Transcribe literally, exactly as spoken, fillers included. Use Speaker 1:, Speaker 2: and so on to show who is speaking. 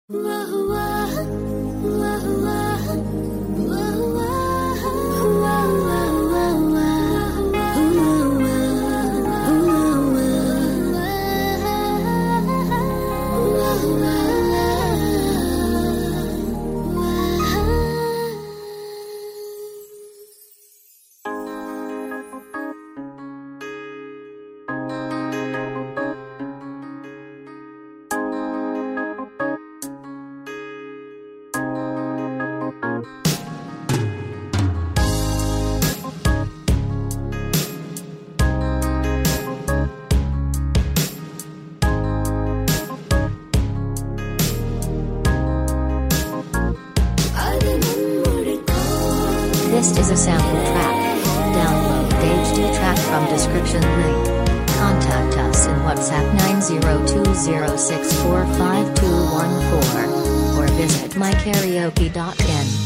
Speaker 1: This is a sample track. Download the H D track from description link. Contact us in WhatsApp nine zero two zero six four five two one four or visit my karaoke dot in.